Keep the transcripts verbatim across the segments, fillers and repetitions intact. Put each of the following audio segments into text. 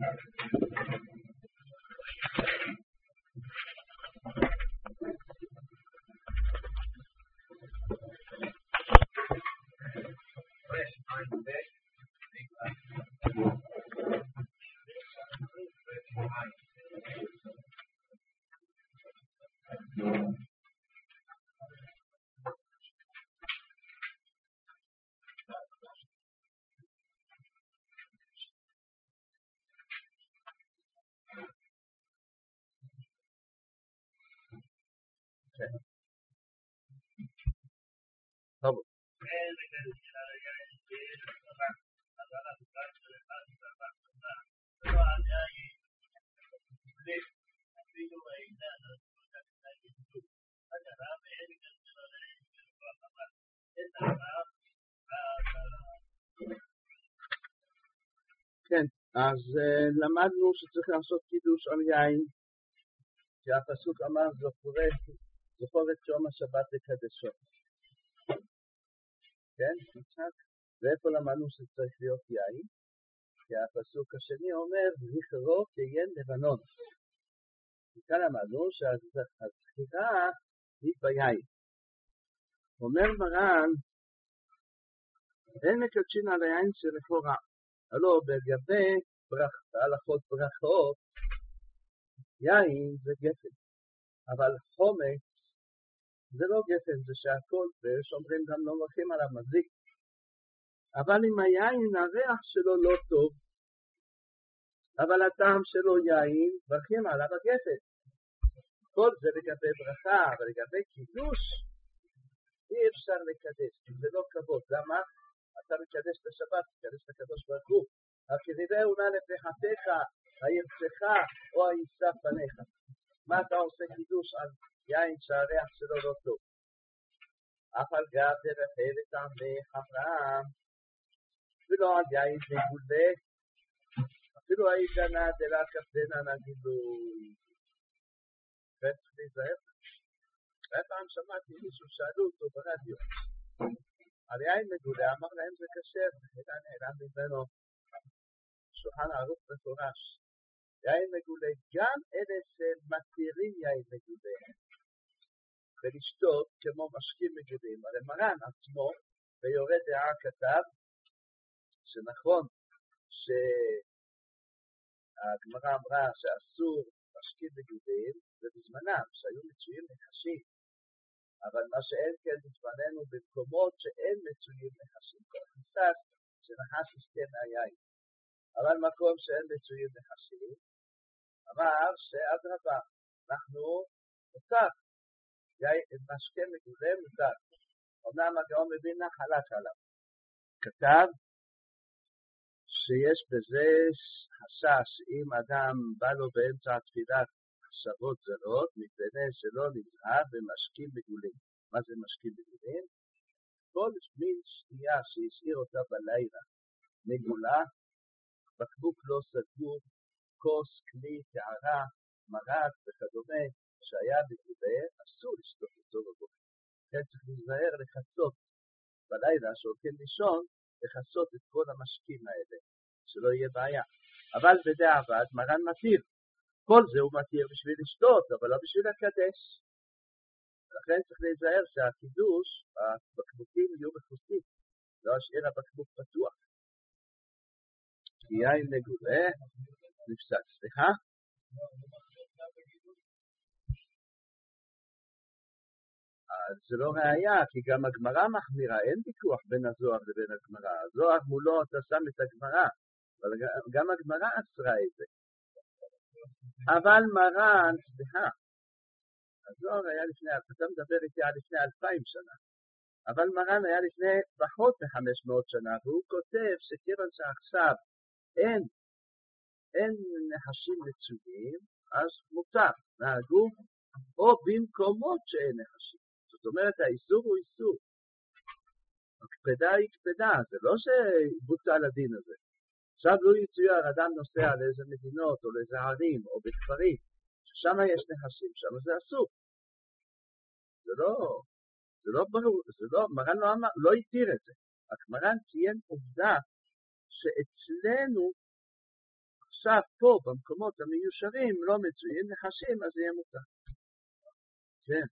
טוב. כן, אז למדנו שצריך לעשות קידוש על יין, כי הפסוק אמר זכור את יום השבת לקדשו. כן, נצחק. ואיפה למדנו שצריך להיות יין? כי הפסוק השני אומר זכרו כיין לבנון. וכאן למדנו שהזכירה היא ביין. אומר מרן, אין מקדשין על היין שלכאורה. הלא בגבי הלכות ברכות, יין זה גפן, אבל חומץ זה לא גפן, זה שהכל, ויש אומרים גם לא מברכים עליו מזיק. אבל אם היין הריח שלו לא טוב, אבל הטעם שלו יין, מברכים עליו הגפן. כל זה לגבי ברכה, ולגבי קידוש, אי אפשר לקדש, כי זה לא כבוד. למה? אתה מקדש את השבת, מקדש את הקדוש ברוך הוא. הכנראה אולי לפחתך, הירצך או הישא פניך. מה אתה עושה קידוש על יין שהריח שלו לא טוב? אף על גב דרך אלה טעמי חמרה, ולא על יין מגולה, אפילו היגנה דלה כפדנה נגילוי. צריך להיזהר. פעם שמעתי מישהו שאלו אותו ברדיו. על יין מגולה, אמר להם זה כשר, אלא נעלם ממנו שולחן ערוך מפורש. יין מגולה, גם אלה שמתירים יין מגולה, ולשתות כמו משקים מגולים. הרי מרן עצמו, ביורה דעה כתב, שנכון שהגמרא אמרה שאסור משקים מגולים, זה בזמנם, שהיו מצויים נחשים. אבל מה שאין כן בזמננו במקומות שאין מצויים נחשים. כל חסס שנחש ישתה מהיין. אבל מקום שאין מצויים נחשים, אמר שאדרבה, אנחנו מותר, משקה מגולה מותר. אומנם הגאון מבינה חלק עליו. כתב שיש בזה חשש אם אדם בא לו באמצע התפילת מחשבות זרות, מפני שלא נזהר במשקים מגולים. מה זה משקים מגולים? כל מין שתייה שהשאיר אותה בלילה מגולה, בקבוק לא סגור, כוס, כלי, טהרה, מרק וכדומה, שהיה מגולה, אסור לשתות אותו בבוקר. כן, צריך להיזהר לחצות בלילה שהולכים לישון, לחצות את כל המשקים האלה, שלא יהיה בעיה. אבל בדיעבד מרן מתיר. כל זה הוא מתיר בשביל לשתות, אבל לא בשביל לקדש. לכן צריך להיזהר שהקידוש, הבקבוקים יהיו מכוסים, לא השאיר הבקבוק פתוח. כי יין מגולה נפסק. סליחה? אז זה לא ראיה, כי גם הגמרא מחמירה, אין ויכוח בין הזוהר לבין הגמרא. הזוהר מולו אתה שם את הגמרא, אבל גם הגמרא אסרה את זה. אבל מרן, סליחה, הזוהר היה לפני, אתה מדבר איתי על לפני אלפיים שנה, אבל מרן היה לפני פחות מחמש מאות שנה, והוא כותב שכיוון שעכשיו אין, אין נחשים מצויים, אז מותר, נהגו, או במקומות שאין נחשים. זאת אומרת, האיסור הוא איסור. הקפדה היא קפדה, זה לא שבוצע לדין הזה. עכשיו לא יצויר, אדם נוסע לאיזה מדינות, או לאיזה ערים, או בכפרים, ששם יש נחשים, שם זה אסור. זה לא, זה לא ברור, זה לא, מרן לא אמר, לא התיר את זה. רק מרן ציין עובדה שאצלנו, עכשיו פה במקומות המיושרים לא מצויים נחשים, אז יהיה מותר. כן.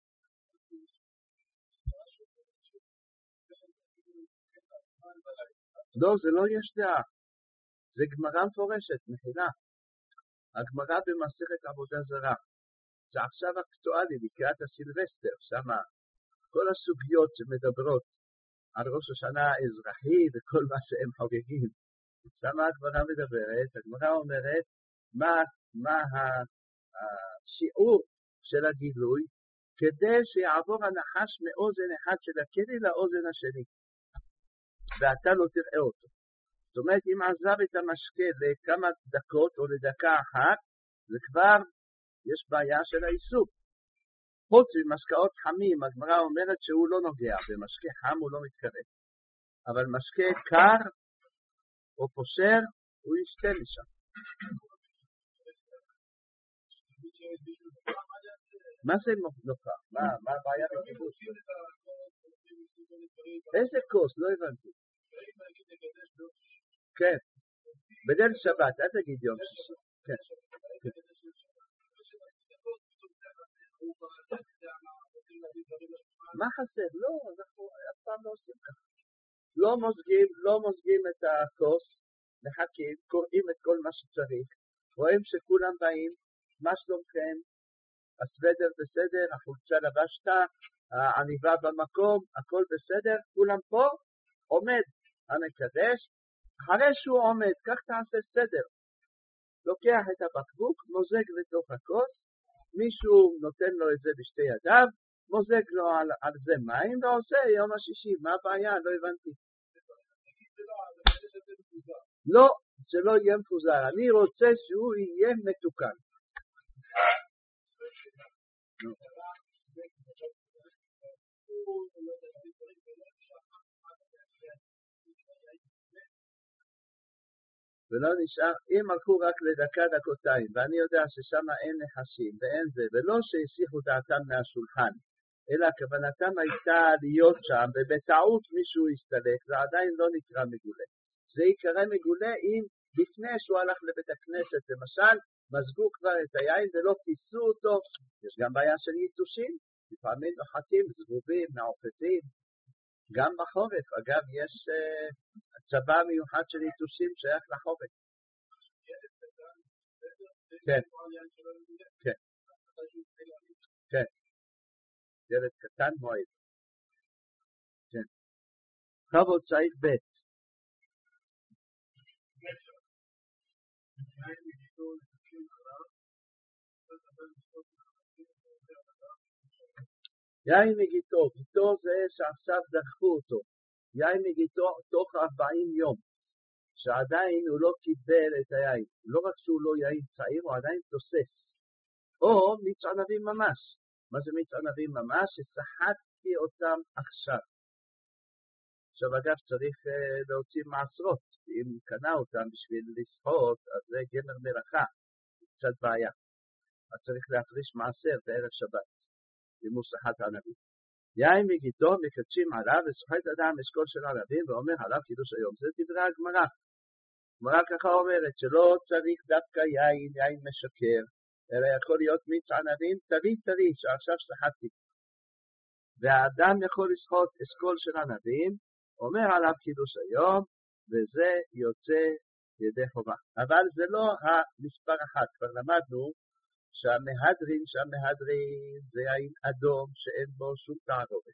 לא, זה לא יש דעה. זה גמרא מפורשת, מחילה. הגמרא במסכת עבודה זרה. זה עכשיו אקטואלי לקראת הסילבסטר, שמה כל הסוגיות שמדברות על ראש השנה האזרחי וכל מה שהם חוגגים. שמה הגמרא מדברת, הגמרא אומרת מה, מה השיעור של הגילוי כדי שיעבור הנחש מאוזן אחד של הכלי לאוזן השני. ואתה לא תראה אותו. זאת אומרת, אם עזב את המשקה לכמה דקות או לדקה אחת, זה כבר יש בעיה של העיסוק. חוץ ממשקאות חמים, הגמרא אומרת שהוא לא נוגע, במשקה חם הוא לא מתקרב. אבל משקה קר או פושר, הוא ישתה משם. מה זה נוכח? מה, מה הבעיה בקיבוץ? איזה כוס? לא הבנתי. כן, בליל שבת, אל תגיד יום שישי. כן. מה חסר? לא, אנחנו אף פעם לא עושים ככה. לא מוזגים, לא מוזגים את הכוס, מחכים, קוראים את כל מה שצריך, רואים שכולם באים, מה שלומכם? הסוודר בסדר, החולצה לבשת, העניבה במקום, הכל בסדר, כולם פה, עומד המקדש, אחרי שהוא עומד, כך תעשה סדר. לוקח את הבקבוק, מוזג לתוך הכוס, מישהו נותן לו את זה בשתי ידיו, מוזג לו על, על זה מים ועושה יום השישי. מה הבעיה? לא הבנתי. לא, זה לא יהיה מפוזר. אני רוצה שהוא יהיה מתוקן. ולא נשאר, אם הלכו רק לדקה דקותיים, ואני יודע ששם אין נחשים ואין זה, ולא שהסיחו דעתם מהשולחן, אלא כוונתם הייתה להיות שם, ובטעות מישהו יסתלק, זה עדיין לא נקרא מגולה. זה יקרא מגולה אם לפני שהוא הלך לבית הכנסת, למשל, מזגו כבר את היין ולא כיסו אותו. יש גם בעיה של ייתושים, לפעמים נוחתים, זבובים, מעופפים. גם בחורף, אגב, יש uh, צבא מיוחד של ייתושים שייך לחורף. כן, כן, כן. ילד קטן מועד. כן. חבות סעיף ב' יין מגיתו, גיתו זה שעכשיו דחפו אותו. יין מגיתו תוך ארבעים יום, שעדיין הוא לא קיבל את היין. לא רק שהוא לא יין צעיר, הוא עדיין תוסס. או מיץ ענבים ממש. מה זה מיץ ענבים ממש? שצחקתי אותם עכשיו. עכשיו אגב צריך uh, להוציא מעשרות. אם קנה אותם בשביל לסחוט, אז זה גמר מלאכה. קצת בעיה. אז צריך להפריש מעשר בערב שבת. לימוס אחת הענבים. יין מגיתו מקדשים עליו וסוחט אדם אשכול של ענבים ואומר עליו קידוש היום. זה דברי הגמרא. הגמרא ככה אומרת שלא צריך דווקא יין, יין משקר, אלא יכול להיות מיץ ענבים טרי טרי שעכשיו שחטתי. והאדם יכול לסחוט אשכול של ענבים, אומר עליו קידוש היום, וזה יוצא ידי חובה. אבל זה לא המספר אחד, כבר למדנו שהמהדרין, שהמהדרין זה יין אדום שאין בו שום תערובת.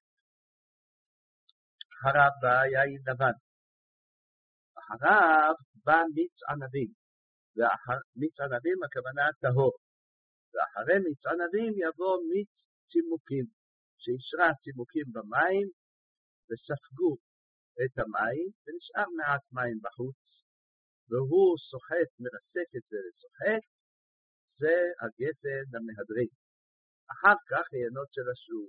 אחריו בא יין לבן. אחריו בא מיץ ענבים. ומיץ ענבים הכוונה טהור. ואחרי מיץ ענבים יבוא מיץ צימוקים, שישרה צימוקים במים וספגו את המים ונשאר מעט מים בחוץ. והוא סוחט, מרסק את זה וסוחט, זה הגפן המהדרין. אחר כך עיינות של השוק.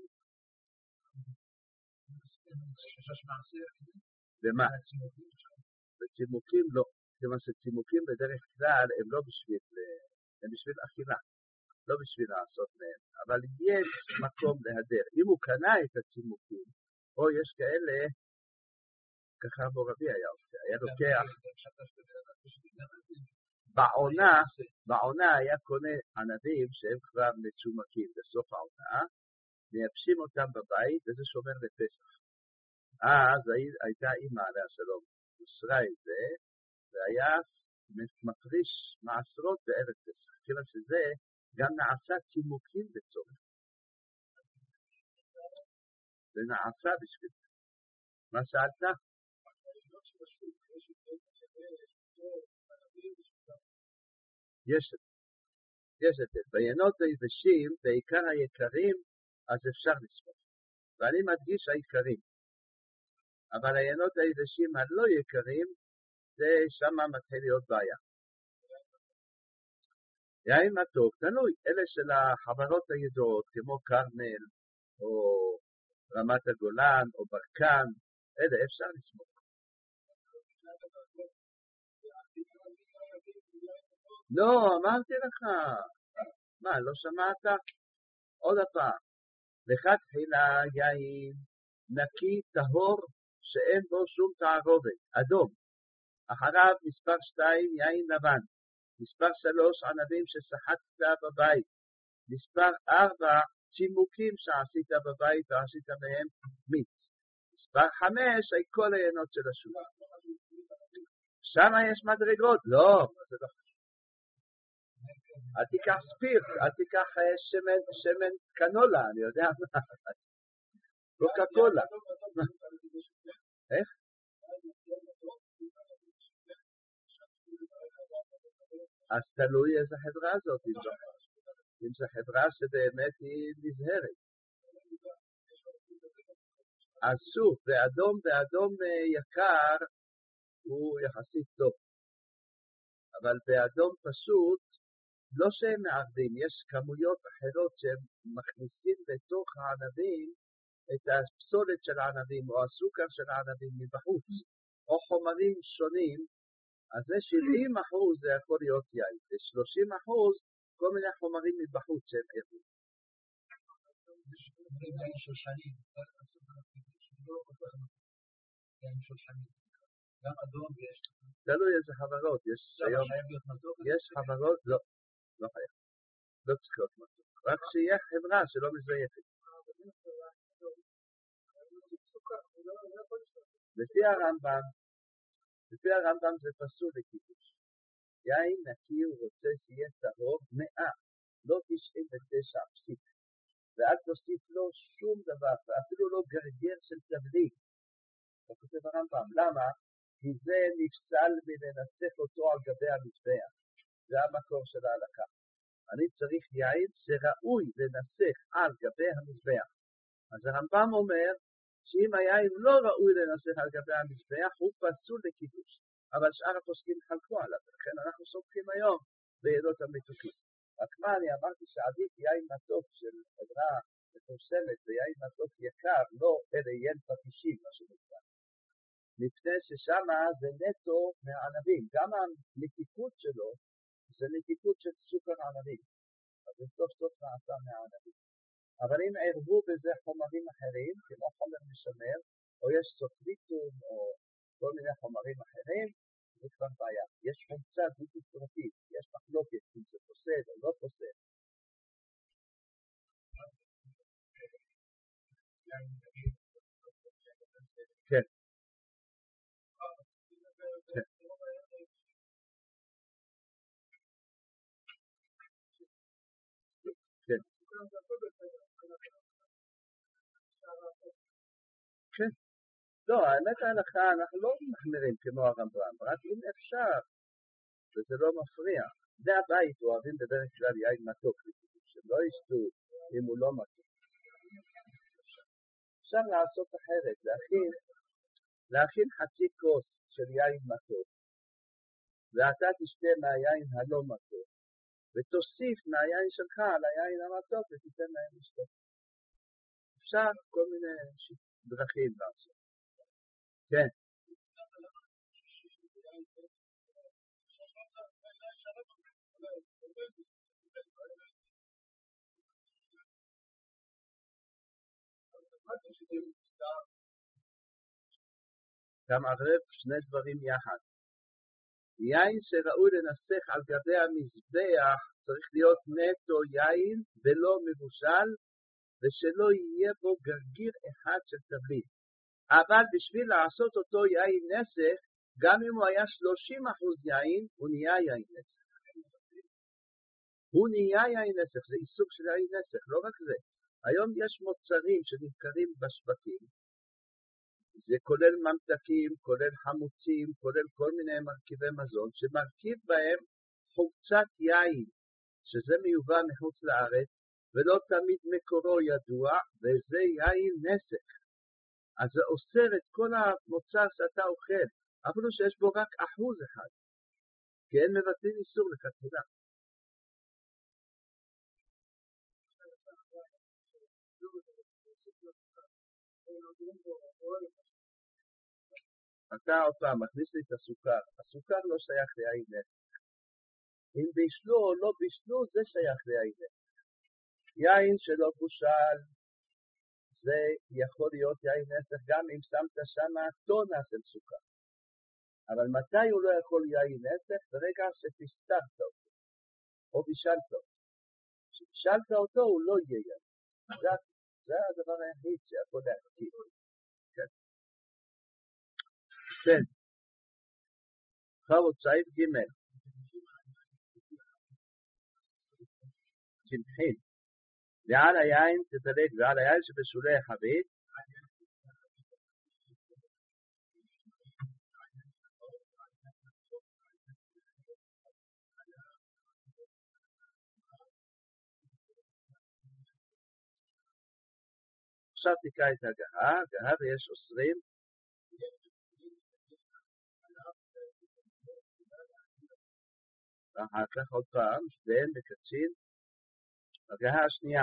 ומה? וצימוקים לא. כיוון שצימוקים בדרך כלל הם לא בשביל, הם בשביל אכילה, לא בשביל לעשות מהם. אבל יש מקום להדר. אם הוא קנה את הצימוקים, או יש כאלה, ככה בו רבי היה עושה, היה לוקח. בעונה, בעונה היה קונה ענבים שהם כבר מצומקים בסוף העונה, מייבשים אותם בבית, וזה שומר לפסח. אז הייתה אימא עליה שלום, אושרה את זה, והיה מפריש מעשרות בערב פסח. כיוון שזה גם נעשה צימוקים בצורך. זה נעשה בשביל זה. מה שאלת? יש את זה. יש את זה. בעיינות היבשים, בעיקר היקרים, אז אפשר לספור. ואני מדגיש היקרים. אבל העיינות היבשים הלא יקרים, זה שמה מתחיל להיות בעיה. יין מתוק, תלוי, אלה של החברות הידועות, כמו קרמל, או רמת הגולן, או ברקן, אלה אפשר לסמוך. לא, אמרתי לך. מה, לא שמעת? עוד הפעם. לכת חילה יין נקי טהור שאין בו שום תערובת, אדום. אחריו מספר שתיים יין לבן. מספר שלוש ענבים ששחטת בבית. מספר ארבע צימוקים שעשית בבית ועשית מהם מיץ. מספר חמש היא כל העיינות של השוק. שם יש מדרגות. לא, זה לא חשוב. אל תיקח ספיר, אל תיקח שמן, שמן קנולה, אני יודע מה. קוקה קולה. איך? אז תלוי איזה חברה זאת, אם זו חברה שבאמת היא נזהרת. אז שוב, באדום, באדום יקר הוא יחסית טוב. אבל באדום פשוט, לא שהם מערבים, יש כמויות אחרות שהם מכניסים בתוך הענבים את הפסולת של הענבים או הסוכר של הענבים מבחוץ, או חומרים שונים, אז זה שבעים אחוז זה יכול להיות יין, ו-שלושים אחוז כל מיני חומרים מבחוץ שהם ערבים. תלוי איזה חברות, יש היום, יש חברות, לא, לא חייב, לא צריך להיות מתוק, רק שיהיה חברה שלא מזייפת. לפי הרמב"ם, לפי הרמב"ם זה פסול לקידוש. יין נקי הוא רוצה שיהיה טהור מאה, לא תשעים ותשע פסיק, ואל תוסיף לו שום דבר, ואפילו לא גרגר של תבליג. זה כותב הרמב"ם, למה? כי זה נפסל מלנסח אותו על גבי המזבח. זה המקור של ההלכה. אני צריך יין שראוי לנסח על גבי המזבח. אז הרמב"ם אומר שאם היין לא ראוי לנסח על גבי המזבח, הוא פסול לקידוש. אבל שאר הפוסקים חלקו עליו, לכן אנחנו סומכים היום בעיינות המתוקים. רק מה, אני אמרתי שעדיף יין מתוק של חברה מפורסמת ויין מתוק יקר, לא אלה יין פטישים, מה שנקרא. מפני ששמה זה נטו מהענבים, גם הנתיקות שלו זה נתיקות של סוכר ענבים, אז זה סוף סוף נעשה מהענבים. אבל אם ערבו בזה חומרים אחרים, כמו חומר משמר, או יש סופריטום, או כל מיני חומרים אחרים, זה כבר בעיה. יש חומצה בלתי פרטית, יש מחלוקת אם זה פוסל או לא פוסל. כן. כן. כן. לא, האמת ההלכה, אנחנו לא מחמירים כמו הרמב"ם, רק אם אפשר, וזה לא מפריע. זה הבית, אוהבים בדרך כלל יין מתוק, שלא ישתו אם הוא לא מתוק. אפשר לעשות אחרת, להכין, להכין חצי כוס של יין מתוק, ואתה תשתה מהיין הלא מתוק, ותוסיף מהיין שלך על היין המתוק ותיתן להם לשתות. אפשר כל מיני דרכים לעשות. כן. אתה מערב שני דברים יחד. יין שראוי לנסך על גבי המזבח צריך להיות נטו יין ולא מבושל, ושלא יהיה בו גרגיר אחד של תבלין. אבל בשביל לעשות אותו יין נסך, גם אם הוא היה שלושים אחוז יין, הוא נהיה יין נסך. הוא נהיה יין נסך, זה עיסוק של יין נסך, לא רק זה. היום יש מוצרים שנמכרים בשווקים, זה כולל ממתקים, כולל חמוצים, כולל כל מיני מרכיבי מזון, שמרכיב בהם חומצת יין, שזה מיובא מחוץ לארץ, ולא תמיד מקורו ידוע, וזה יין נסך. אז זה אוסר את כל המוצר שאתה אוכל, אפילו שיש בו רק אחוז אחד, כי אין מבטלים איסור לכתחילה. אתה עוד פעם מכניס לי את הסוכר, הסוכר לא שייך ליין נסך. אם בישלו או לא בישלו, זה שייך ליין נסך. יין שלא בושל, זה יכול להיות יין נסך גם אם שמת שם טונה של סוכר. אבל מתי הוא לא יכול יין נסך? ברגע שפסטרת אותו, או בישלת אותו. כשבישלת אותו הוא לא יהיה יין. זה, זה הדבר היחיד שיכול להחזיק. כן. כן. חבות סעיף ג' צמחין. ועל היין תדלק, ועל היין שבשולי החבית, עכשיו תקרא את הגהה, הגהה ויש אוסרים, ואחר כך עוד פעם, שתיהן בקצין, הגהה השנייה.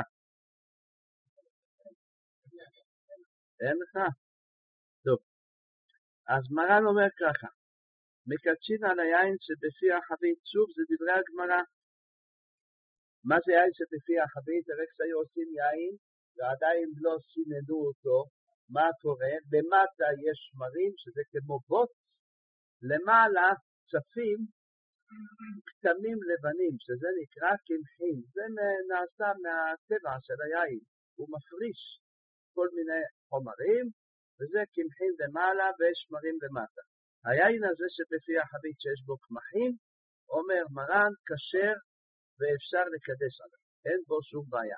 אין לך? טוב. אז מרן אומר ככה, מקדשין על היין שבפי החבית, שוב זה דברי הגמרא. מה זה יין שבפי החבית? הרי כשהיו עושים יין, ועדיין לא סיננו אותו, מה קורה? למטה יש שמרים, שזה כמו בוט, למעלה צפים כתמים לבנים, שזה נקרא קמחין. זה נעשה מהטבע של היין, הוא מפריש כל מיני חומרים, וזה קמחין למעלה ושמרים למטה. היין הזה שבפי החבית שיש בו קמחין, אומר מרן, כשר ואפשר לקדש עליו, אין בו שום בעיה.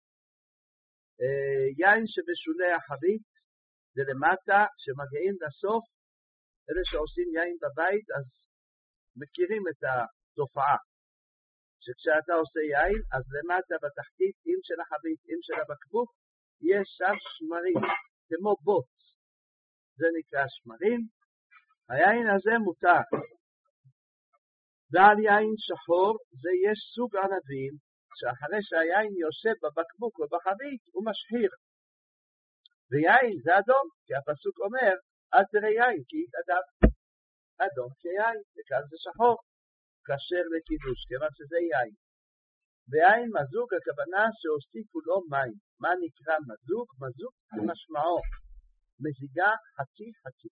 יין שבשולי החבית זה למטה, שמגיעים לסוף, אלה שעושים יין בבית, אז מכירים את התופעה, שכשאתה עושה יין, אז למטה בתחתית, אם של החבית, אם של הבקבוק, יש שם שמרים, כמו בוט, זה נקרא שמרים. היין הזה מותר. ועל יין שחור, זה יש סוג ענבים, שאחרי שהיין יושב בבקבוק או בחבית, הוא משחיר. ויין זה אדום, כי הפסוק אומר, אל תראה יין, כי יתאדם. אדום כיין, וכאן זה שחור, כשר לקידוש, כיוון שזה יין. ויין מזוג, הכוונה שהוסיפו לו מים. מה נקרא מזוג? מזוג במשמעו, מזיגה חצי חצי.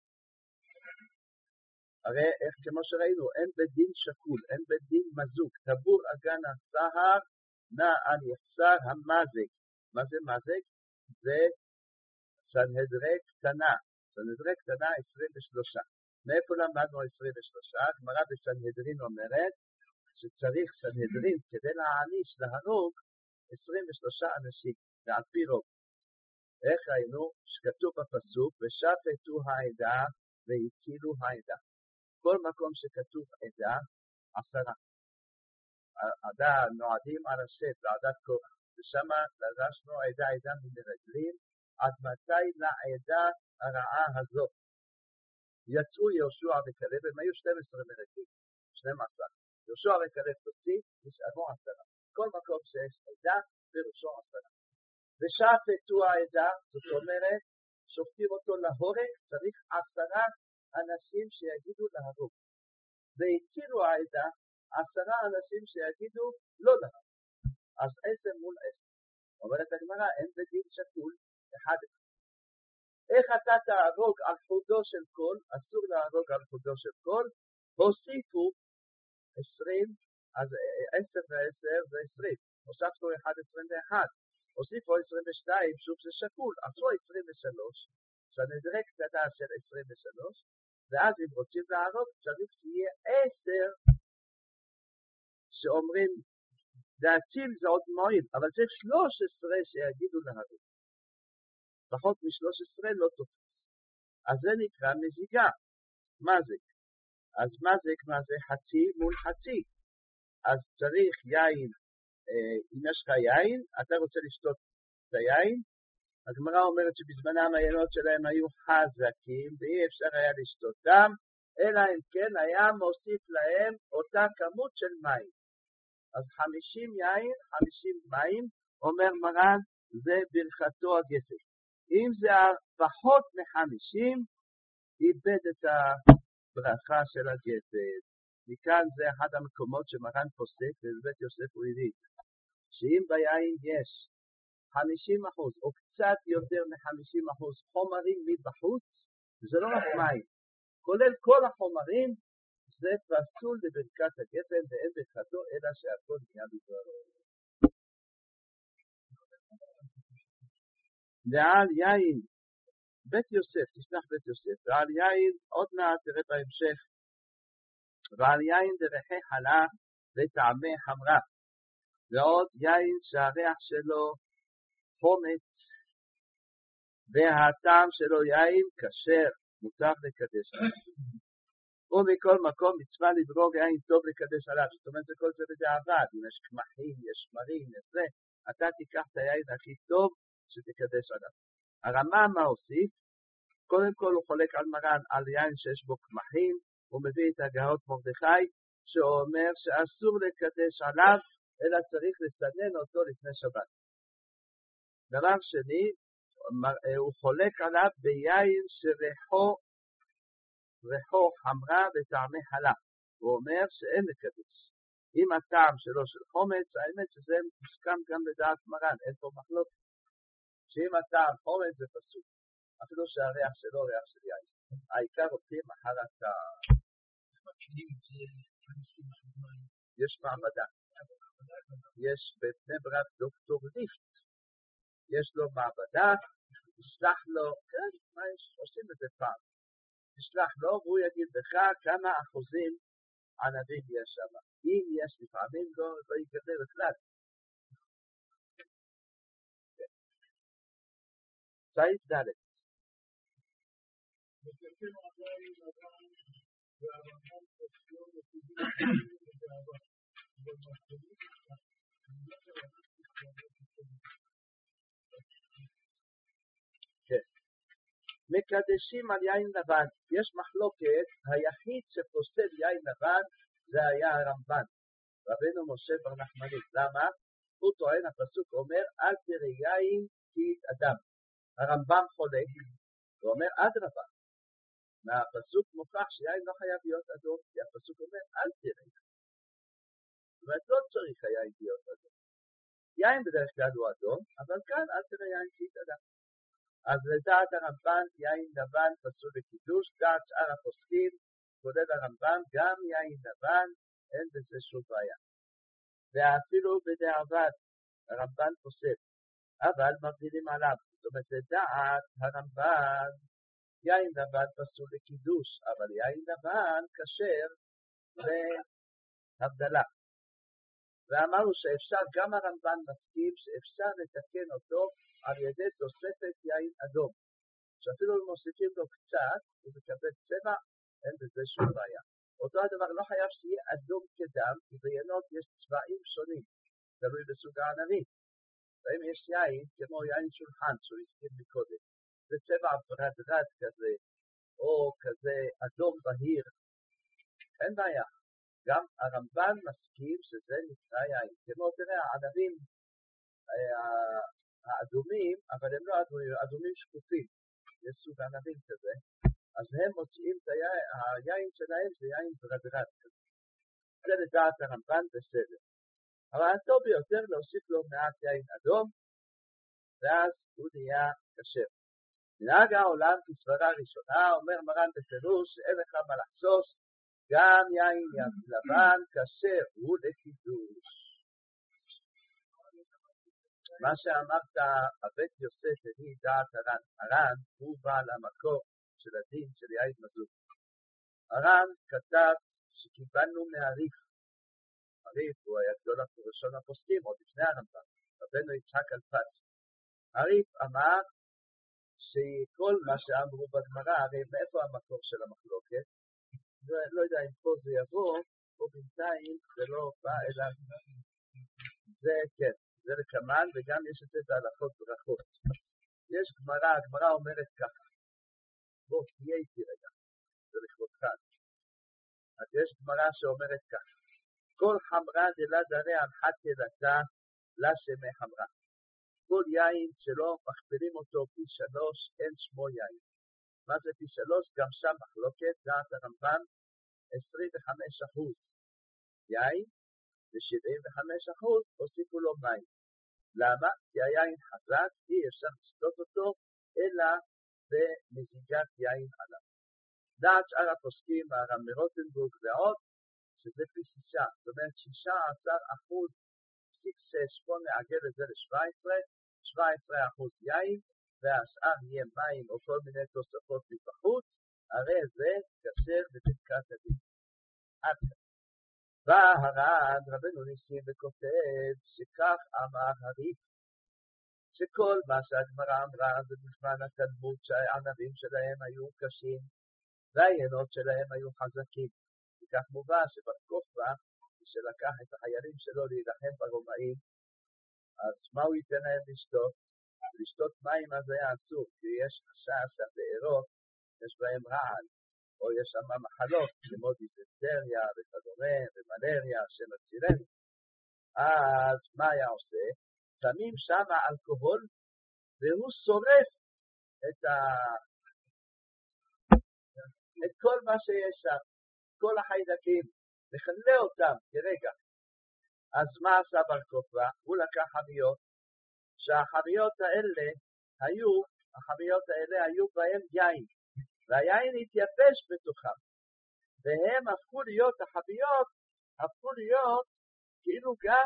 הרי איך כמו שראינו, אין בדין שקול, אין בדין מזוג, טבור אגן הסהר, נע על יחסר המזג. מה זה מזג? זה סנהדרי קטנה, סנהדרי קטנה עשרים ושלוש. מאיפה למדנו עשרים ושלוש? הגמרא בסנהדרין אומרת שצריך סנהדרין כדי להעניש, להרוג עשרים ושלושה אנשים, ועל פי רוב. איך ראינו? שכתוב בפסוק, ושפטו העדה והצילו העדה. כל מקום שכתוב עדה, עשרה. עדה נועדים על השט, לעדת קורח. ושם דרשנו עדה עדה ממרגלים, עד מתי לעדה הרעה הזאת. יצאו יהושע וכלב, הם היו שנים עשר מרגלים, שנים עשר. יהושע וכלב תוציא, נשארו עשרה. כל מקום שיש עדה, פירושו עשרה. ושפטו העדה, זאת אומרת, שופטים אותו להורג, צריך עשרה אנשים שיגידו להרוג. והצילו העדה, עשרה אנשים שיגידו לא להרוג. אז עשר מול עשר. אומרת הגמרא, אין בדין שקול, אחד אחד. איך אתה תהרוג על חודו של כל, אסור להרוג על חודו של כל, הוסיפו עשרים, אז עשר ועשר זה עשרים, הוספנו אחד עשרים ואחת, הוסיפו עשרים ושתיים, שוב זה שקול, עשו עשרים ושלוש, שהנדרי קטנה של עשרים ושלוש, ואז אם רוצים להרוג צריך שיהיה עשר, שאומרים, להציל זה עוד מועיל, אבל צריך שלוש עשרה שיגידו להרוג. פחות מ-שלוש עשרה לא תופס. אז זה נקרא מזיגה. מזיק. אז מזיק מה זה? חצי מול חצי. אז צריך יין, אה, אם יש לך יין, אתה רוצה לשתות את היין, הגמרא אומרת שבזמנם העיינות שלהם היו חזקים, ואי אפשר היה לשתותם, אלא אם כן היה מוסיף להם אותה כמות של מים. אז חמישים יין, חמישים מים, אומר מרן, זה ברכתו הגפן. אם זה פחות מחמישים, איבד את הברכה של הגפן. מכאן זה אחד המקומות שמרן פוסק, ובית יוסף הוא הביא, שאם ביין יש חמישים אחוז, או קצת יותר מ-חמישים אחוז חומרים מבחוץ, זה לא רק מים. כולל כל החומרים, זה פסול לברכת הגפן, ואין ברכתו, אלא שהכל נהיה בדברו. ועל יין, בית יוסף, תשלח בית יוסף, ועל יין, עוד מעט תראה בהמשך, ועל יין דרכי חלה וטעמי חמרה, ועוד יין שהריח שלו חומץ, והטעם שלו יין כשר, מותר לקדש עליו. ומכל מקום מצווה לדרוג יין טוב לקדש עליו, זאת אומרת זה כל זה בדיעבד, אם יש קמחים, יש שמרים, יש זה, אתה תיקח את היין הכי טוב שתקדש עליו. הרמ"א מה הוסיף? קודם כל הוא חולק על מרן על יין שיש בו קמחים, הוא מביא את הגהות מרדכי, שאומר שאסור לקדש עליו, אלא צריך לסנן אותו לפני שבת. דבר שני, הוא חולק עליו ביין שריחו ריחו חמרה וטעמי חלה. הוא אומר שאין לקדש. אם הטעם שלו של חומץ, האמת שזה מוסכם גם בדעת מרן, אין פה מחלוקת. שאם הטעם חומץ זה פסוק. אפילו שהריח שלו ריח של יין. העיקר הולכים אחר הטעם. יש מעבדה. יש בבני ברק דוקטור ליפט. יש לו מעבדה, תשלח לו, כן, מה יש? עושים את זה פעם. תשלח לו, והוא יגיד לך כמה אחוזים ענבים יש שם. אם יש לפעמים, לא, לא ייגדה בכלל. סעיף ד' כן. מקדשים על יין לבן. יש מחלוקת, היחיד שפוסל יין לבן זה היה הרמב"ן, רבנו משה בר נחמני. למה? הוא טוען, הפסוק אומר, אל תראה יין כי יתאדם. הרמב"ם חולק, הוא אומר, אדרבה. מהפסוק מוכח שיין לא חייב להיות אדום, כי הפסוק אומר, אל תראה. זאת אומרת, לא צריך היין להיות אדום. יין בדרך כלל הוא אדום, אבל כאן אל תראה יין כי יתאדם. אז לדעת הרמב"ן, יין לבן פסול לקידוש, דעת שאר הפוסקים, כולל הרמב"ן, גם יין לבן, אין בזה שום בעיה. ואפילו בדיעבד, הרמב"ן פוסק, אבל מבדילים עליו. זאת אומרת, לדעת הרמב"ן, יין לבן פסול לקידוש, אבל יין לבן כשר להבדלה. ואמרנו שאפשר, גם הרמב"ן מסכים שאפשר לתקן אותו על ידי תוספת יין אדום. שאפילו אם מוסיפים לו קצת, הוא מקבל צבע, אין בזה שום בעיה. אותו הדבר לא חייב שיהיה אדום כדם, כי ביינות יש צבעים שונים, תלוי בסוג הענבים. ואם יש יין, כמו יין שולחן, שהוא הזכיר מקודם, זה צבע ברדרד כזה, או כזה אדום בהיר, אין בעיה. גם הרמב"ן מסכים שזה נקרא יין. כמו תראה, הענבים האדומים, אבל הם לא אדומים, אדומים שקופים, יש סוג ענבים כזה, אז הם מוצאים את היין שלהם, זה יין ברדרד כזה. זה לדעת הרמב"ן בסדר. אבל הטוב ביותר להוסיף לו מעט יין אדום, ואז הוא נהיה כשר. מנהג העולם כסברה ראשונה, אומר מרן בפירוש, אין לך מה לחשוש, גם יין לבן כשר הוא לקידוש. מה שאמרת, הבית יוסף הביא דעת הר"ן. הר"ן הוא בעל המקור של הדין של יין מזוז. הר"ן כתב שקיבלנו מהריף. הריף הוא היה גדול ראשון הפוסקים, עוד לפני הרמב"ם, רבנו יצחק אלפץ. הריף אמר שכל מה שאמרו בגמרא, הרי מאיפה המקור של המחלוקת? לא יודע אם פה זה יבוא, או בינתיים זה לא בא אלא... זה כן, זה לקמן, וגם יש את זה בהלכות ברכות. יש גמרא, הגמרא אומרת ככה. בוא, תהיה איתי רגע, זה לכבודך. אז יש גמרא שאומרת ככה. כל חמרה דלה דרי אנחת תלתה לה שמי חמרה. כל יין שלא מכפילים אותו פי שלוש, אין שמו יין. מה זה פי שלוש? גם שם מחלוקת, דעת הרמב"ם, עשרים וחמישה אחוז יין, ו-שבעים וחמישה אחוז הוסיפו לו מים. למה? כי היין חזק, אי אפשר לשתות אותו, אלא במזיגת יין עליו. דעת שאר הפוסקים, הרב מרוטנבורג ועוד, שזה פי שישה, זאת אומרת שישה עשר אחוז, שש שמונה עגל את זה ל-שבע עשרה, שבע עשרה אחוז יין, והשאר יהיה מים או כל מיני תוספות מבחוץ, הרי זה כשר בברכת הדין. עד כאן. בא הר"ן, רבנו ניסים וכותב, שכך אמר הריף, שכל מה שהגמרא אמרה זה בזמן התלמוד שהענבים שלהם היו קשים, והעיינות שלהם היו חזקים. וכך מובא שבר כוכבא, שלקח את החיילים שלו להילחם ברומאים, אז מה הוא ייתן להם לשתות? לשתות מים אז היה אסור, כי יש חשש שהבארות יש בהם רעל, או יש שם מחלות, כמו דיזנטריה וכדומה ומלריה שמצירנו. אז מה היה עושה? שמים שם אלכוהול, והוא שורף את, ה... את כל מה שיש שם, כל החיידקים, מכלה אותם כרגע. אז מה עשה בר כוכבא? הוא לקח חביות, שהחביות האלה היו, החביות האלה היו בהם יין, והיין התייבש בתוכם, והם הפכו להיות, החביות הפכו להיות כאילו גם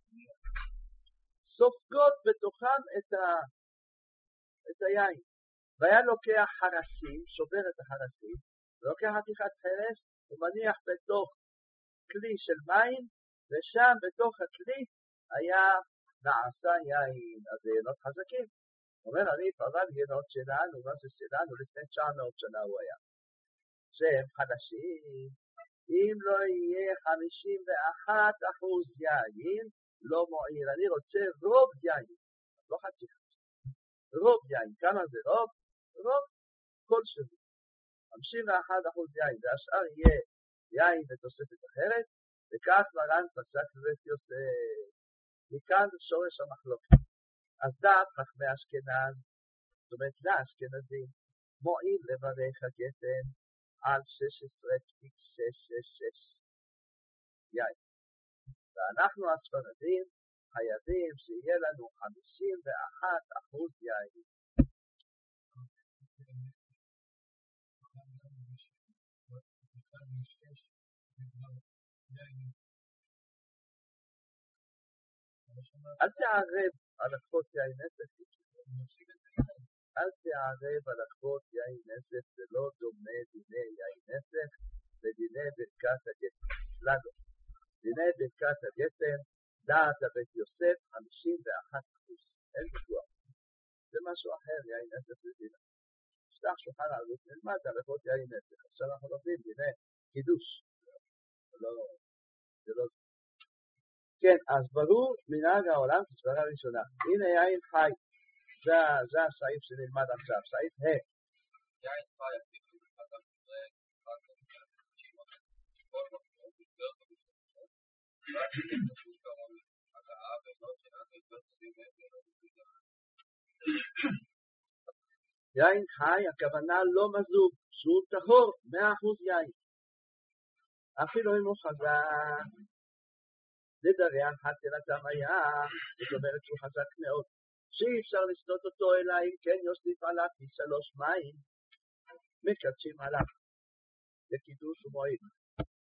סופגות בתוכם את, ה, את היין. והיה לוקח חרסים, שובר את החרסים, ולוקח חתיכת חרס, ומניח בתוך כלי של מים, ושם בתוך הכלי היה נעשה יין, אז יינות חזקים. אומר הריף, אבל יינות שלנו, מה זה שלנו? לפני תשע מאות שנה הוא היה. שהם חדשים, אם לא יהיה חמישים ואחד אחוז יין, לא מועיל. אני רוצה רוב יין, לא חצי חצי. רוב יין, כמה זה רוב? רוב כלשהו. חמישים ואחד אחוז יין, והשאר יהיה יין בתוספת אחרת, וכך מרן פסק בבית יוסף. מכאן שורש המחלוקת. אז דעת חכמי אשכנז, זאת אומרת לאשכנזים, מועיל לברך הגפן על שש עשרה נקודה שש שש שש יין. ואנחנו הספרדים חייבים שיהיה לנו חמישים ואחד אחוז יין. אל תערב הלכות יין נפש, אל תערב הלכות יין נפש, זה לא דומה דיני יין נפש ודיני ברכת הגפן. למה? דיני ברכת הגפן, דעת הבית יוסף, חמישים ואחד אחוז. אין ויכוח. זה משהו אחר, יין נפש ודינה. שטח שולחן ערוך, נלמד הלכות יין נפש. עכשיו אנחנו לומדים דיני קידוש. זה לא זה. כן, אז ברור מנהג העולם כסברה ראשונה. הנה יין חי. זה, זה הסעיף שנלמד עכשיו, סעיף ה'. יין חי, אפילו אדם ישראל, רק נמצא חמישים אחוז. כל מקום יותר טוב משהו. רק נמצא קרוב הגעה ולא שלנו יותר טובים מהם ולא מבינה. יין חי, הכוונה לא מזוג, שהוא טהור, מאה אחוז יין. אפילו אם הוא חזק. לדריין חתילתם היה, זאת אומרת שהוא חזק מאוד, שאי אפשר לשתות אותו אלא אם כן יוסיף עליו פי שלוש מים, מקדשים עליו, לקידוש ומועיל.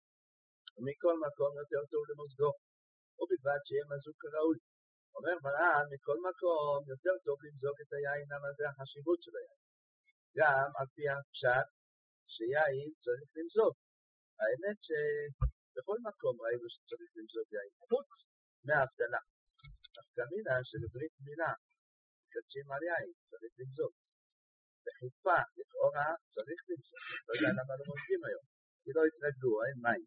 ומכל מקום יותר טוב למוזגו, ובלבד שיהיה מזוג כראוי. אומר מרן, מכל מקום יותר טוב למזוג את היין, למה זה החשיבות של היין. גם על פי הפשט שיין צריך למזוג. האמת שבכל מקום ראינו שצריך למזוג יין, חוץ מההבדלה. הפקמינה שבברית מילה, מקדשים על יין, צריך למזוג. בחיפה, לכאורה, צריך למזוג. לא יודע למה לא מוזגים היום, כי לא התרגלו, אין מים.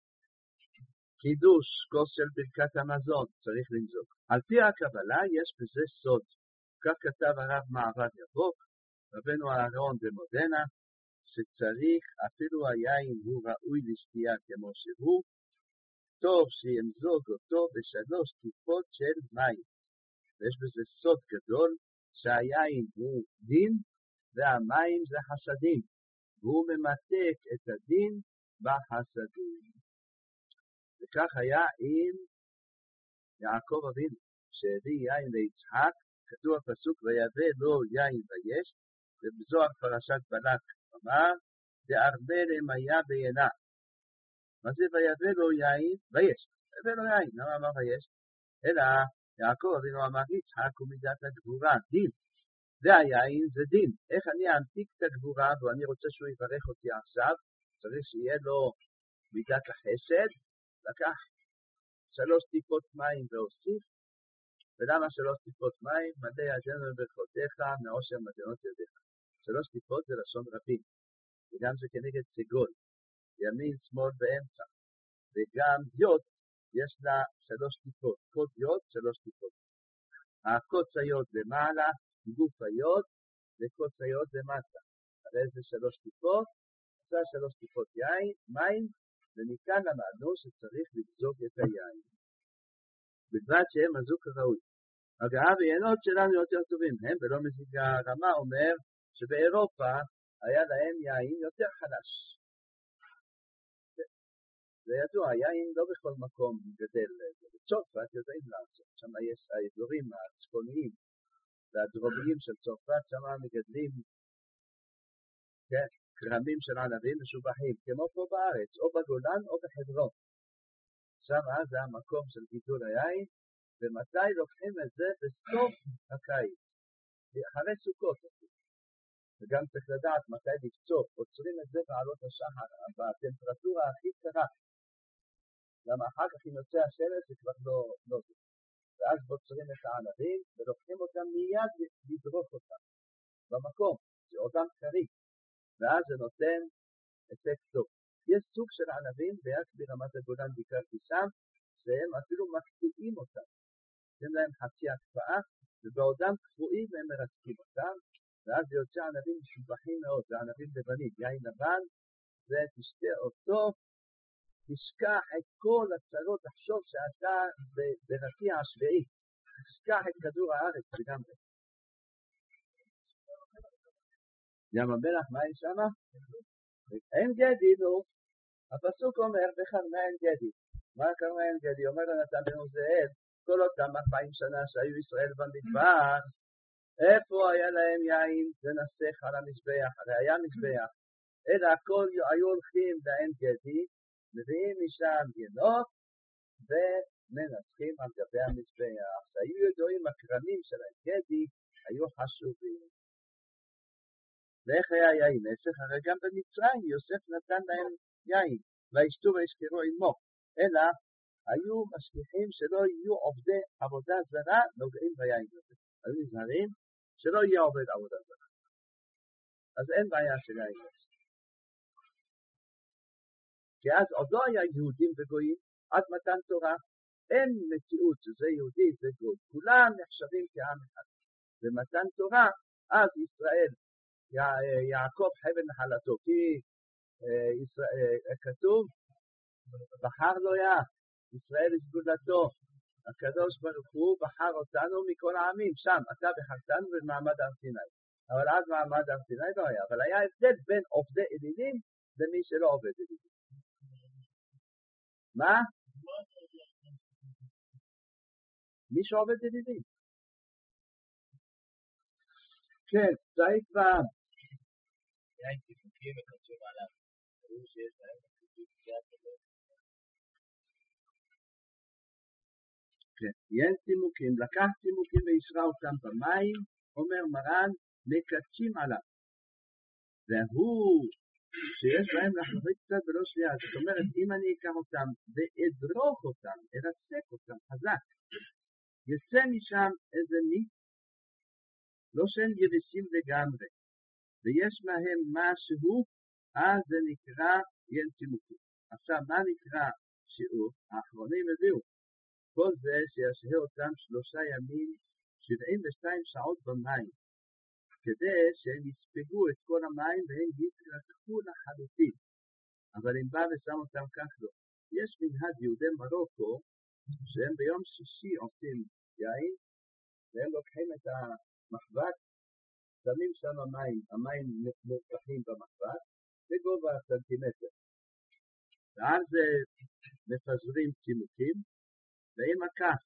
קידוש, כוס של ברכת המזון, צריך למזוג. על פי הקבלה יש בזה סוד. כך כתב הרב מעבד יבוק, רבנו אהרון במודנה, שצריך, אפילו היין הוא ראוי לשתייה כמו שהוא, טוב שימזוג אותו בשלוש טיפות של מים. ויש בזה סוד גדול, שהיין הוא דין, והמים זה חסדים. והוא ממתק את הדין בחסדים. וכך היה עם יעקב אבינו, שהביא יין ליצחק, כתוב הפסוק ויבא לו יין ויש, ובזוהר פרשת בלק אמר, דארבה למיה בעינה. מה זה ויבא לו יין ויש? ויבא לו יין, למה אמר ויש? אלא יעקב אבינו אמר יצחק הוא מידת הגבורה, דין. זה היין, זה דין. איך אני אעתיק את הגבורה ואני רוצה שהוא יברך אותי עכשיו, צריך שיהיה לו מידת החסד, לקח שלוש טיפות מים והוסיף, ולמה שלוש טיפות מים? מלא ידינו ברכותיך, מעושר מתנות ידיך. שלוש טיפות זה לשון רבים, וגם זה כנגד סגול, ימין, שמאל באמצע, וגם יוד יש לה שלוש טיפות, קוד יוד שלוש טיפות. הקוץ היוד למעלה, גוף היוד, וקוץ היוד למטה. הרי זה שלוש טיפות, זה שלוש טיפות יין, מים, ומכאן למדנו שצריך לבזוג את היין. בלבד שהם מזוג כראוי. הגעה ועיינות שלנו יותר טובים הם, ולא מזיג הרמה אומר שבאירופה היה להם יין יותר חלש. זה ידוע, יין לא בכל מקום גדל. בצרפת יודעים לעשות, שם יש האזורים הצפוניים והדרומיים של צרפת, שם מגדלים כן, קרמים של ענבים משובחים, כמו פה בארץ, או בגולן או בחברון. שם זה המקום של גידול היין, ומתי לוקחים את זה בסוף הקיץ, אחרי סוכות. וגם צריך לדעת מתי לקצור, עוצרים את זה בעלות השחר, בטמפרטורה הכי קרה. למה אחר כך אם יוצא השמש זה כבר לא, לא זה. ואז עוצרים את הענבים ולוקחים אותם מיד לדרוך אותם במקום, זה אותם קרים. ואז זה נותן אפקט טוב. יש סוג של ענבים, ויש ברמת הגולן ביקרתי שם, שהם אפילו מקפיאים אותם. נותנים להם חצי הקפאה, ובעודם קפואים הם מרסקים אותם, ואז יוצא ענבים משובחים מאוד, זה ענבים לבנים, יין לבן, ותשתה אותו, תשכח את כל הצרות, תחשוב שאתה ברקיע השביעי, תשכח את כדור הארץ לגמרי. ים המלח, מה יש שם? אין גדי, נו. הפסוק אומר, בחרנה אין גדי. מה קרנה אין גדי? אומר לנתן בן עוזיאל, כל אותם ארבעים שנה שהיו ישראל במדבר, איפה היה להם יין ונסך על המזבח? הרי היה מזבח. אלא הכל היו הולכים לאין גדי, מביאים משם ינות, ומנסחים על גבי המזבח. שהיו ידועים הקרמים של אין גדי, היו חשובים. ואיך היה יין נפך? הרי גם במצרים יוסף נתן להם יין, וישתו וישכרו עמו, אלא היו משגיחים שלא יהיו עובדי עבודה זרה נוגעים ביין הזה. היו נזהרים שלא יהיה עובד עבודה זרה. אז אין בעיה של יין נפך. כי אז עוד לא היה יהודים וגויים, עד מתן תורה, אין מציאות שזה יהודי וגוי. כולם נחשבים כעם אחד. במתן תורה, אז ישראל, יעקב חבל נחלתו, כי כתוב, בחר לו יא, ישראל סגולתו, הקדוש ברוך הוא בחר אותנו מכל העמים, שם, אתה בחרתנו במעמד הר סיני. אבל אז מעמד הר סיני לא היה, אבל היה הבדל בין עובדי אלילים למי שלא עובד אלילים. מה? מי שעובד אלילים. כן, צריך פעם. יין טיפוקים וכתוב עליו, ברור שיש להם טיפוק יד ולא. כן, אין צימוקים, לקח צימוקים וישרה אותם במים, אומר מרן, מקדשים עליו. והוא שיש בהם להחריג קצת ולא שנייה, זאת אומרת, אם אני אקח אותם ואדרוך אותם, ארסק אותם חזק, יצא משם איזה מיץ, לא שהם יבשים לגמרי, ויש מהם משהו, אז זה נקרא אין צימוקים. עכשיו, מה נקרא שיעור? האחרונים הביאו. כל זה שישהה אותם שלושה ימים, שבעים ושתיים שעות במים, כדי שהם יספגו את כל המים והם יתרחקו לחלוטין. אבל אם בא ושם אותם כך לא. יש מנהג יהודי מרוקו, שהם ביום שישי עושים יין, והם לוקחים את המחבת, שמים שם המים, המים מורחים במחבת, בגובה סנטימטר. ועל זה מפזרים צימוקים, ועם הכף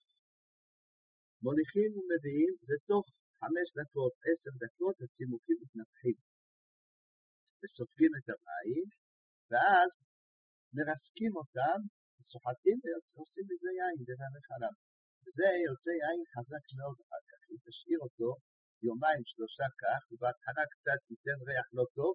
מוליכים ומביאים, ותוך חמש דקות, עשר דקות, הצימוקים מתנפחים. וסופגים את המים, ואז מרסקים אותם, ושוחטים ועושים מזה יין, דברי חלב. וזה יוצא יין חזק מאוד אחר כך. אם תשאיר אותו יומיים שלושה כך, ובהתחלה קצת ייתן ריח לא טוב,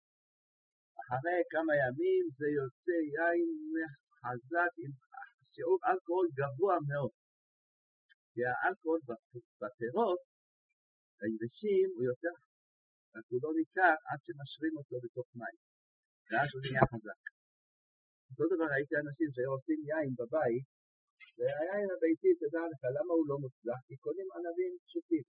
אחרי כמה ימים זה יוצא יין חזק עם שיעור אלכוהול גבוה מאוד. כי האלכוהול בפירות, היבשים הוא יותר, הוא לא ניכר עד שמשרים אותו בתוך מים. ואז הוא נהיה חזק. אותו דבר הייתי אנשים שהיו עושים יין בבית, והיין הביתי, תדע לך, למה הוא לא מוצלח? כי קונים ענבים פשוטים.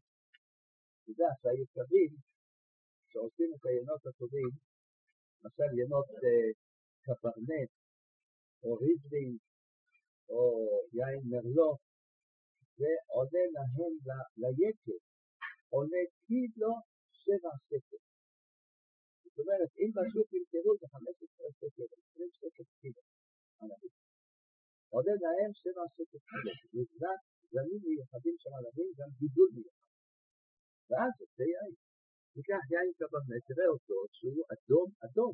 אתה יודע שהיקבים שעושים את היינות הטובים, למשל ינות קברנט, או ריזלינג, או יין מרלו, זה עולה להם ליקב, עולה קילו שבע שקל. זאת אומרת, אם בשוק ימכרו זה חמש עשרה שקל, עשרים שקל קילו. עולה להם שבע שקל קילו. נזרק זנים מיוחדים של ענבים, גם גידול מיוחד. ואז זה יין. ניקח יין קברנט, תראה אותו, שהוא אדום אדום.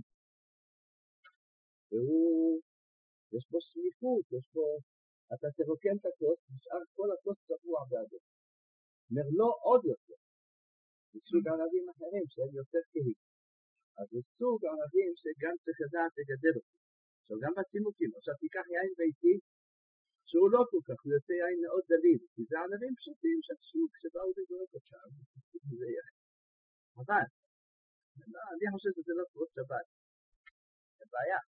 והוא, יש בו סמיכות, יש בו, אתה תרוקן את הכוס, נשאר כל הכוס צבוע באדום. מרלו עוד יותר. זה סוג ענבים אחרים שהם יותר כהים. אז זה סוג ענבים שגם צריך לדעת לגדל אותו. עכשיו גם בצימוקים, עכשיו תיקח יין ביתי, שהוא לא כל כך, הוא יוצא יין מאוד דליל, כי זה ענבים פשוטים של סוג שבאו לגרוק אותם, זה יין. אבל, אני חושב שזה לא קרות שבת. זה בעיה.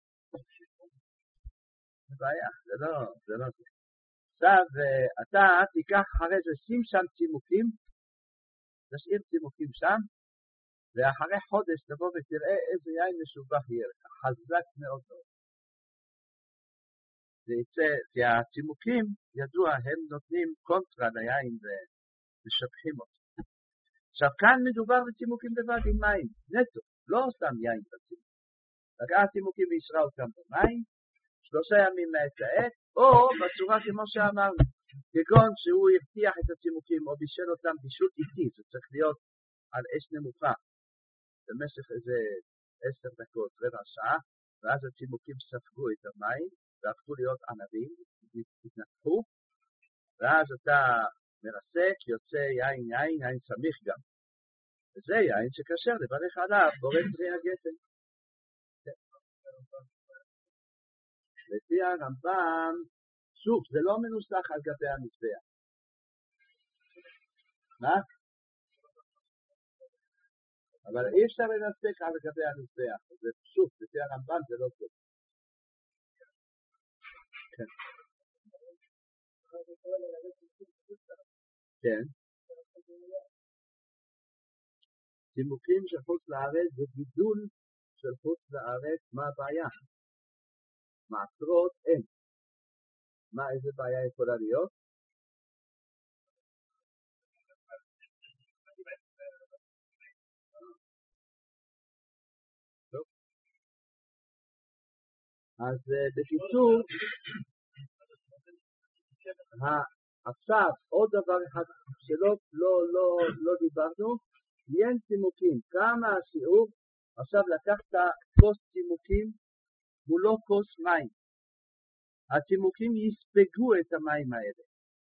זה בעיה, זה לא, זה לא זה. עכשיו, אתה תיקח אחרי זה, שים שם צימוקים, תשאיר צימוקים שם, ואחרי חודש תבוא ותראה איזה יין משובח יהיה לך, חזק מאוד מאוד. זה יצא, כי הצימוקים, ידוע, הם נותנים קונטרה ליין ומשבחים אותו. עכשיו, כאן מדובר בצימוקים לבד עם מים, נטו, לא סתם יין בצימוק. לקח צימוקים וישרה אותם במים, שלושה ימים מעת לעת, או בצורה כמו שאמרנו, כגון שהוא הבטיח את הצימוקים או בישל אותם בישול איטי, זה צריך להיות על אש נמוכה, במשך איזה עשר דקות, רבע שעה, ואז הצימוקים ספגו את המים, והפכו להיות ענבים, התנפחו, ואז אתה מרסק, יוצא יין יין, יין סמיך גם. וזה יין שכשר לברך עליו, בורא פרי הגפן. לפי הרמב"ם, שוב, זה לא מנוסח על גבי המזבח. מה? אבל אי אפשר לנסק על גבי המזבח. זה שוב, לפי הרמב"ם זה לא טוב. כן. כן. צימוקים של חוץ לארץ זה גידול של חוץ לארץ, מה הבעיה? מעשרות אין. מה, איזה בעיה יכולה להיות? טוב. אז בקיצור, עכשיו עוד דבר אחד שלא לא, לא, לא דיברנו, אין צימוקים. כמה השיעור? עכשיו לקחת כוס צימוקים, הוא לא כוס מים. הצימוקים יספגו את המים האלה.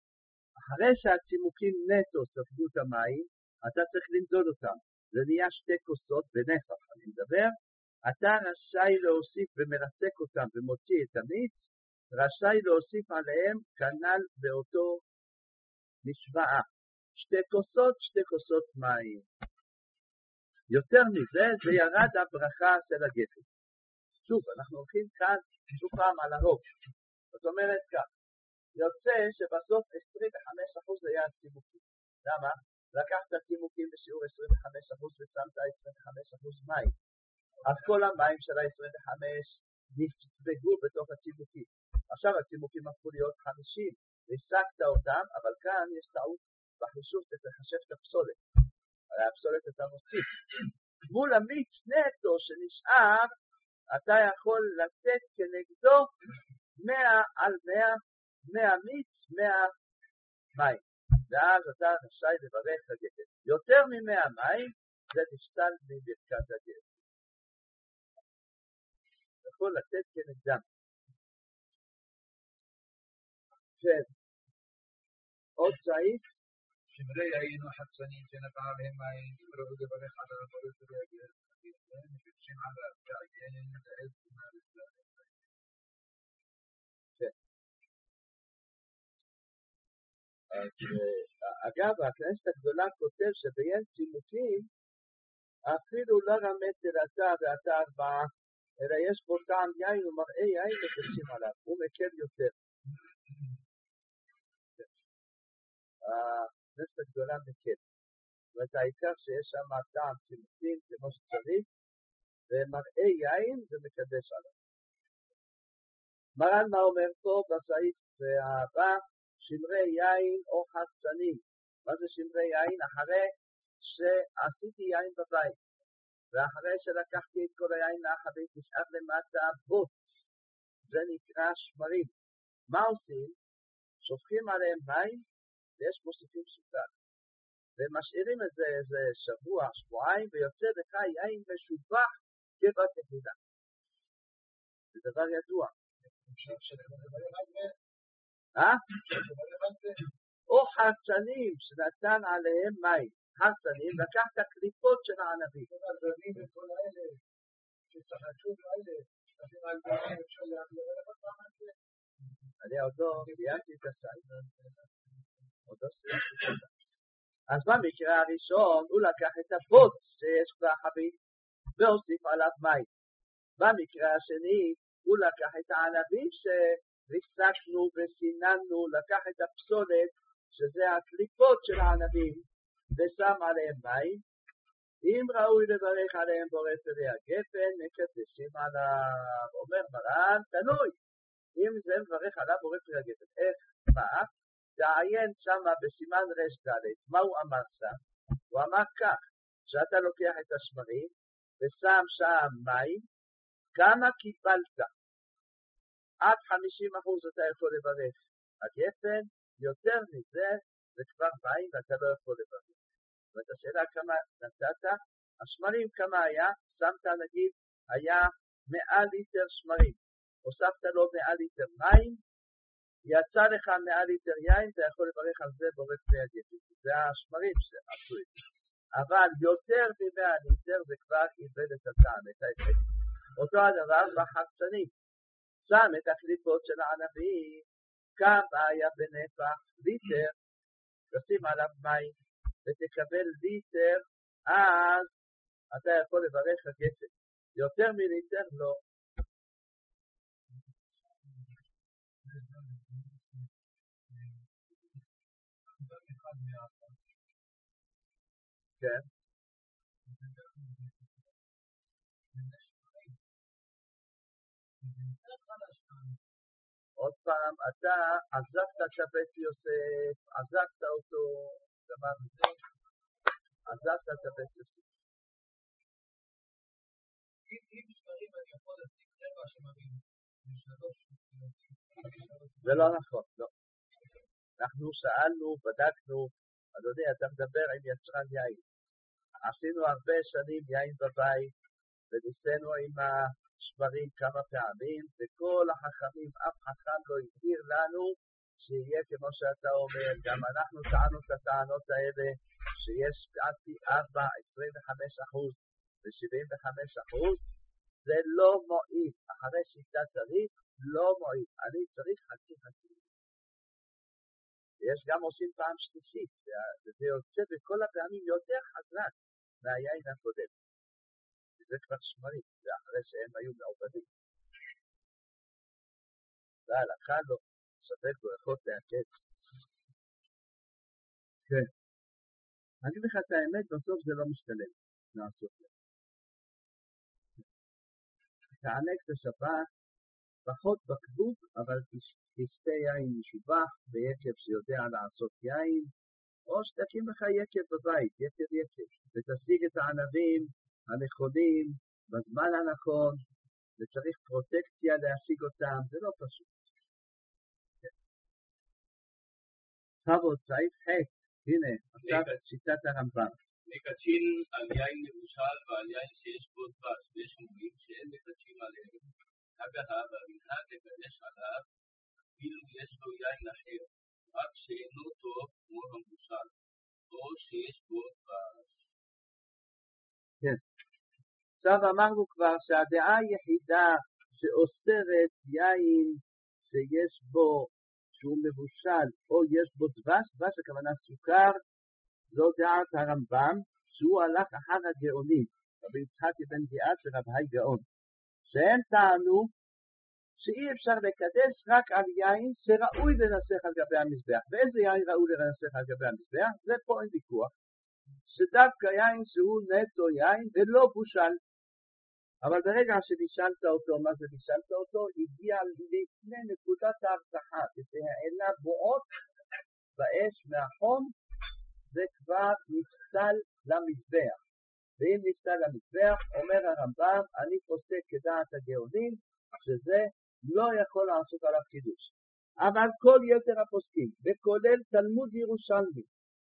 אחרי שהצימוקים נטו ספגו את המים, אתה צריך למדוד אותם. זה נהיה שתי כוסות בנפח, אני מדבר. אתה רשאי להוסיף ומרסק אותם ומוציא את המיץ, רשאי להוסיף עליהם כנ"ל באותו משוואה. שתי כוסות, שתי כוסות מים. יותר מזה, זה ירד הברכה של הגפן. שוב, אנחנו הולכים כאן שוב פעם על הרוב. זאת אומרת כך, יוצא שבסוף עשרים וחמישה אחוז היה הצימוקים. למה? לקחת צימוקים בשיעור עשרים וחמישה אחוז ושמת עשרים וחמישה אחוז מים. אז כל המים של ה-עשרים וחמש נספגו בתוך הצימוקים. עכשיו הצימוקים הפכו להיות חמישים, ריסקת אותם, אבל כאן יש טעות בחישוב שתחשב את הפסולת. הרי הפסולת אתה מוסיף. מול המיץ נטו שנשאר, אתה יכול לתת כנגדו מאה על מאה, מאה מיץ, מאה מים. ואז אתה רשאי לברך את הגפן. יותר ממאה מים, זה נשתל מברכת הגפן. יכול לתת כנגדם. כן. עוד סעיף. שמרי היינו חצנים שנפע בהם מים, יבראו לברך על הרפואות ולהגיע להם, מבקשים עליו, ועיין לעז ומארץ להם. כן. אגב, הכנסת הגדולה כותב שבין צימוקים, אפילו לא רמת תלתה ואתה ארבעה, אלא יש בו טעם יין ומראה יין מבקשים עליו, הוא מקל יותר. הכנסת הגדולה מקל. זאת אומרת, העיקר שיש שם טעם צימוקים כמו שצריך, ומראה יין ומקדש עליו. מרן מה אומר פה בסעיף הבא, שמרי יין או חצנים. מה זה שמרי יין? אחרי שעשיתי יין בבית, ואחרי שלקחתי את כל היין לאחרית, נשאר למטה בוט. זה נקרא שמרים. מה עושים? שופכים עליהם מים, ויש מוסיפים סוכר. ומשאירים את זה איזה שבוע, שבועיים, ויוצא לך יין משובח כבתחילה. זה דבר ידוע. אה? או חרצנים שנתן עליהם מים. חרצנים, לקח את הקליפות של הענבים. חרצנים וכל האלה, שצחקו כאלה, שתפים על דברים אפשר להעביר אליהם אותם על זה. אני עוד לא סיימתי את הסייט. עוד לא סיימתי את הסייט. אז במקרה הראשון הוא לקח את הבוט שיש בחבית והוסיף עליו מים. במקרה השני הוא לקח את הענבים שריסקנו וסיננו, לקח את הפסולת שזה הקליפות של הענבים ושם עליהם מים. אם ראוי לברך עליהם בורא פרי הגפן, מקדשים עליו. אומר מרן, תלוי. אם זה מברך עליו בורא פרי הגפן. איך? מה? תעיין שמה בסימן רש ד' מה הוא אמר שם? הוא אמר כך, שאתה לוקח את השמרים ושם שם מים, כמה קיבלת? עד חמישים אחוז אתה יכול לברך הגפן, יותר מזה זה כבר מים ואתה לא יכול לברך. זאת השאלה כמה נתת, השמרים כמה היה? שמת נגיד היה מאה ליטר שמרים, הוספת לו מאה ליטר מים, יצא לך מאה ליטר יין, אתה יכול לברך על זה בורא פרי הגפן. זה השמרים שעשו את זה. אבל יותר מ-מאה ליטר זה כבר איבד את הטעם, את האפקט. אותו הדבר בחרצנים. שם את הקליפות של הענבים, כמה היה בנפח ליטר, תשים עליו מים, ותקבל ליטר, אז אתה יכול לברך הגפן. יותר מליטר לא. כן. עוד פעם, אתה עזבת את בית יוסף, עזבת אותו, דבר זה, עזבת את בית יוסף. אם שברים אני יכול להשיג רבע שמרים, זה לא נכון, לא. אנחנו שאלנו, בדקנו, אדוני, אתה מדבר עם יצרן יין. עשינו הרבה שנים יין בבית, וניסינו עם השמרים כמה פעמים, וכל החכמים, אף חכם לא הסביר לנו שיהיה כמו שאתה אומר, גם אנחנו טענו את הטענות האלה, שיש פי ארבע, עשרים וחמישה אחוז ו-שבעים וחמישה אחוז, זה לא מועיל. אחרי שיטה צריך, לא מועיל. אני צריך חצי חצי. יש גם עושים פעם שלישית, וזה יוצא בכל הפעמים יותר חזק מהיין הקודם. וזה כבר שמרים, זה אחרי שהם היו מעובדים. והלכה לא, ספק ברכות להקט. כן. אני אגיד לך את האמת, בסוף זה לא משתלם לעשות זה. תענק את השבת, פחות בקבוק, אבל תשתה יין משובח ביקב שיודע לעשות יין, או שתקים לך יקב בבית, יקב יקב, ותשיג את הענבים הנכונים בזמן הנכון, וצריך פרוטקציה להשיג אותם, זה לא פשוט. חבוד, סעיף ח', הנה, עכשיו שיטת הרמב"ם. מקדשים על יין מבושל ועל יין שיש בו דבש, ויש אומרים שאין מקדשים עליהם. אגב, המנהג לקדש עליו, אפילו יש לו יין אחר, רק שאינו טוב כמו המבושל, או שיש בו דבש. כן. עכשיו אמרנו כבר שהדעה היחידה שאוסרת יין שיש בו, שהוא מבושל, או יש בו דבש, דבש הכוונה סוכר, זו דעת הרמב"ם, שהוא הלך אחר הגאונים, רבי יצחק בן גיאת ורב היי גאון, שהם טענו שאי אפשר לקדש רק על יין שראוי לנסח על גבי המזבח. ואיזה יין ראוי לנסח על גבי המזבח? זה פה אין ויכוח. שדווקא יין שהוא נטו יין ולא בושל. אבל ברגע שבישלת אותו, מה זה בישלת אותו? הגיע לפני נקודת ההרתחה, כשהעלה בועות באש מהחום, זה כבר נפסל למזבח. ואם נפסל למזבח, אומר הרמב"ם, אני פוסק כדעת הגאונים, שזה לא יכול לעשות עליו חידוש. אבל כל יתר הפוסקים, וכולל תלמוד ירושלמי,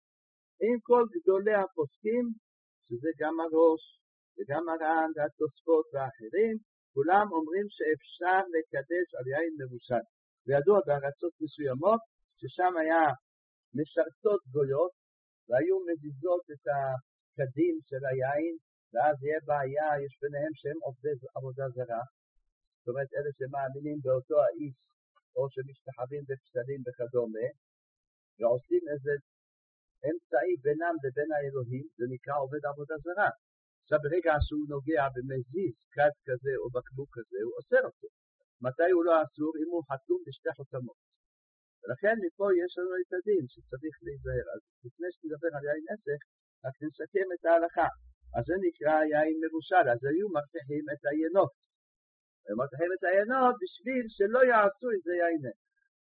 עם כל גדולי הפוסקים, שזה גם הראש, וגם הר"ן, והתוספות והאחרים, כולם אומרים שאפשר לקדש על יין מבושל. וידוע בארצות מסוימות, ששם היה משרתות גויות, והיו מזיזות את הקדים של היין, ואז יהיה בעיה, יש ביניהם שהם עובדי עבודה זרה, זאת אומרת, אלה שמאמינים באותו האיש, או שמשתחווים בפסלים וכדומה, ועושים איזה אמצעי בינם לבין האלוהים, זה נקרא עובד עבודה זרה. עכשיו, ברגע שהוא נוגע במזיז, כד כזה או בקבוק כזה, הוא אוסר אותו. מתי הוא לא אסור? אם הוא חתום בשתי חותמות. ולכן מפה יש לנו את הדין שצריך להיזהר. אז לפני שנדבר על יין נסך, רק נסכם את ההלכה. אז זה נקרא יין מבושל, אז היו מרתיחים את היינות. ומרתיחים את היינות בשביל שלא יעשו את זה יין נסך.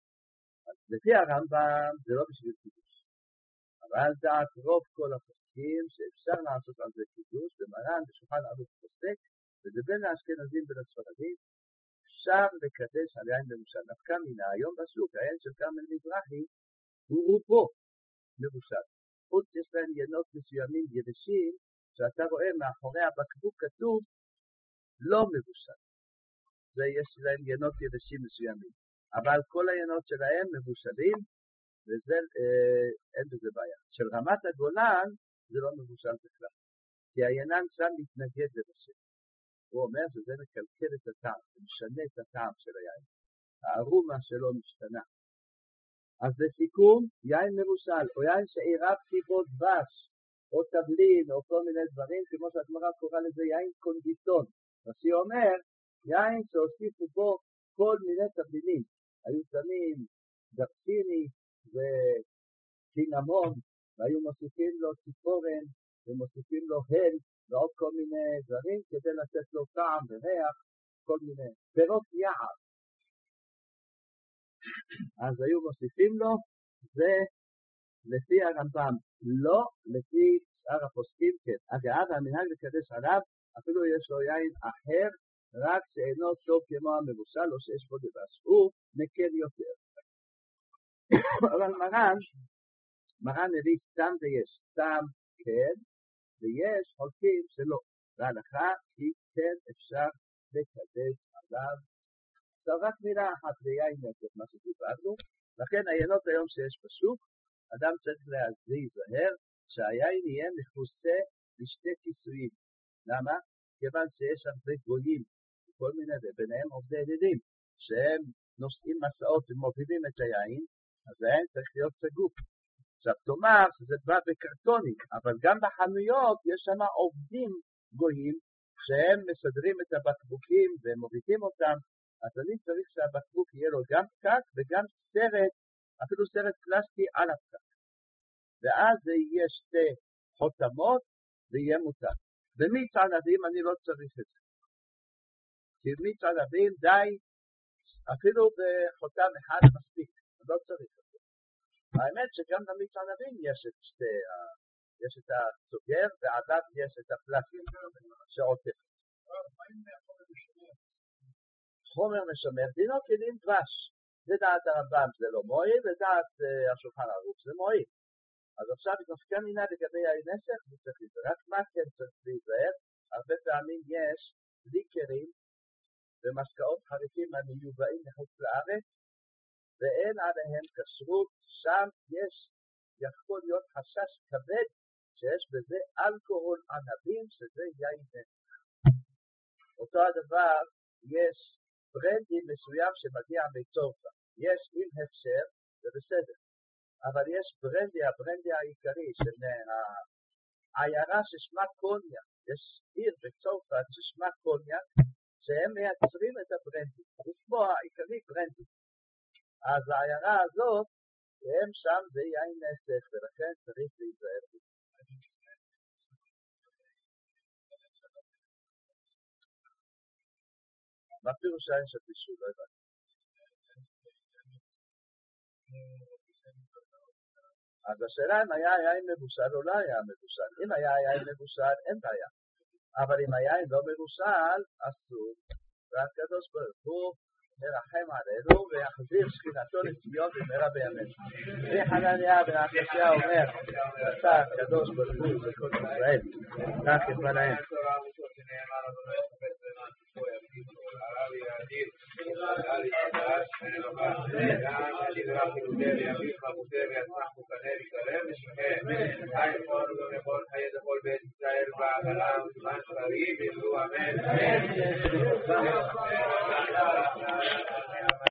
אז לפי הרמב"ם זה לא בשביל קידוש. אבל דעת רוב כל הפוסקים שאפשר לעשות על זה קידוש, ומרן בשולחן ערוך פוסק, וזה בין האשכנזים ולספרדים, אפשר לקדש על יין מבושל. נפקא מינה, היום בשוק, העין של כרמל מזרחי, הוא רובו מבושל. חוץ יש להם ינות מסוימים יבשים, שאתה רואה מאחורי הבקבוק כתוב, לא מבושל. זה יש להם ינות יבשים מסוימים. אבל כל הינות שלהם מבושלים, וזה אה, אין בזה בעיה. של רמת הגולן, זה לא מבושל בכלל. כי היינן שם מתנגד לבשל. הוא אומר שזה מקלקל את הטעם, זה משנה את הטעם של היין. הארומה שלו משתנה. אז לסיכום, יין מבושל, או יין שעירבתי בו דבש, או תבלין, או כל מיני דברים, כמו שהגמרא קורא לזה יין קונדיטון. אז היא אומר, יין שהוסיפו בו כל מיני תבלינים. היו שמים דרסיני וקינמון, והיו מוסיפים לו ציפורן, ומוסיפים לו הל, ועוד כל מיני דברים, כדי לתת לו טעם וריח, כל מיני פירות יער. אז היו מוסיפים לו, זה לפי הרמב"ם, לא לפי שאר הפוסקים, כן. אגב, המנהג לקדש עליו, אפילו יש לו יין אחר, רק שאינו טוב כמו המבושל, או שיש בו דבש. הוא מקל יותר. אבל מרן, מרן הביא סתם ויש, סתם כן, ויש חולקים שלא. והלכה היא כן אפשר לקדש עליו. עכשיו רק מילה אחת ליין נצח, מה שדיברנו, לכן העיינות היום שיש בשוק, אדם צריך להיזהר שהיין יהיה מכוסה בשתי כיסויים. למה? כיוון שיש הרבה גויים, כל מיני, וביניהם עובדי ידידים, שהם נושאים מסעות ומובילים את היין, אז היין צריך להיות סגור. עכשיו תאמר שזה בא בקרטונים, אבל גם בחנויות יש שם עובדים גויים, שהם מסדרים את הבקבוקים ומובילים אותם, אז אני צריך שהבקבוק יהיה לו גם פקק וגם סרט, אפילו סרט פלסטי על הפקק. ואז זה יהיה שתי חותמות ויהיה מותר. במיץ ענבים אני לא צריך את זה. כי מיץ ענבים די, אפילו בחותם אחד מספיק, אני לא צריך את זה. האמת שגם במיץ ענבים יש את שתי, יש את הסוגר ועדיו יש את הפלסטיק שעוטף. חומר משמר, דינו כדין דבש. זה דעת הרמב"ם זה לא מועיל, ודעת השולחן ערוך זה מועיל. אז עכשיו נפקא מינה לגבי הנסך, זה צריך להיזהר. רק מה כן צריך להיזהר? הרבה פעמים יש ליקרים ומשקאות חריפים המיובאים מחוץ לארץ, ואין עליהם כשרות, שם יש, יכול להיות חשש כבד, שיש בזה אלכוהול ענבים, שזה יין נסך. אותו הדבר, יש ברנדי מסוים שמגיע מצרפת. יש עם הפשר, זה בסדר. אבל יש ברנדי, הברנדי העיקרי של העיירה ששמה קוניה. יש עיר בצרפת ששמה קוניה, שהם מייצרים את הברנדי. זה כמו העיקרי ברנדי. אז העיירה הזאת, הם שם זה יין נסך, ולכן צריך להיזהר. מה פירוש העין של בישול? לא הבנתי. אז השאלה אם היה יין מבושל או לא היה מבושל. אם היה יין מבושל, אין בעיה. אבל אם היין לא מבושל, אסור. והקדוש ברוך הוא מרחם עלינו ויחזיר שכינתו לציון במהרה בימינו. וחנניה בן עקשיא אומר, אתה הקדוש ברוך הוא וכל ישראל, כך יפנהם. אני